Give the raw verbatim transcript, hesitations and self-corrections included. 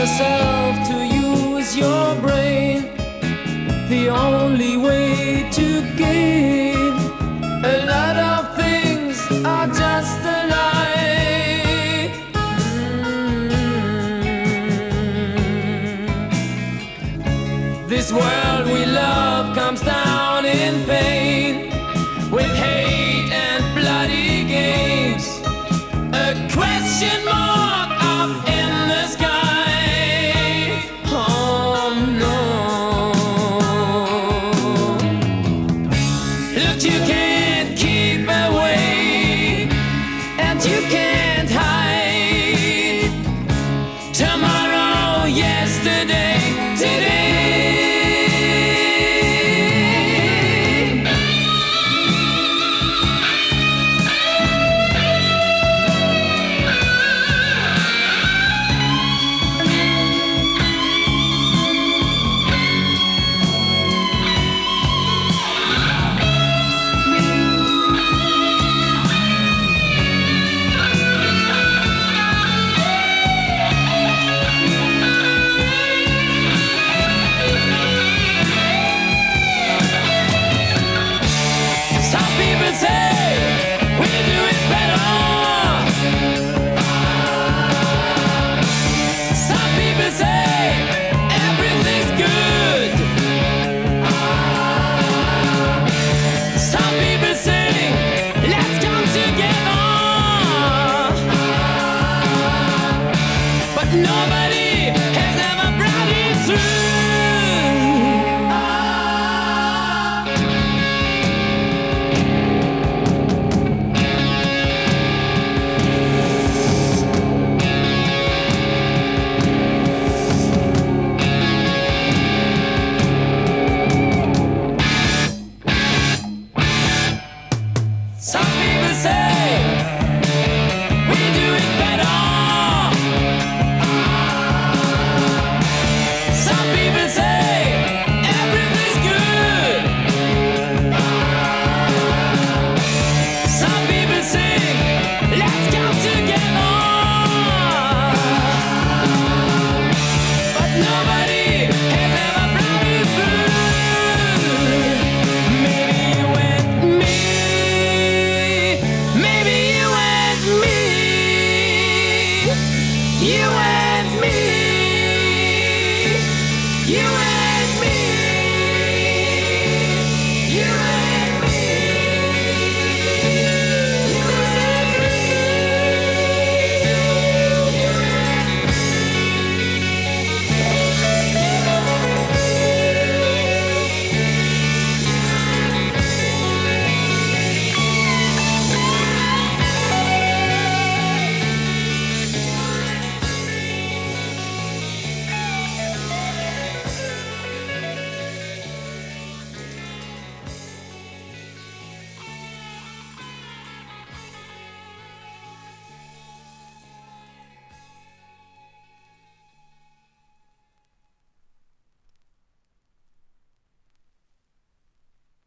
yourself to use your brain. The only way to gain a lot of things are just a lie. Mm. This world we love comes down in pain, with hate and bloody games. A question mark up in the sky. Oh no. Look, you can't keep away, and you can't hide. Tomorrow, yesterday, today. Nobody has ever brought it through. Ah. Some people say we do it better.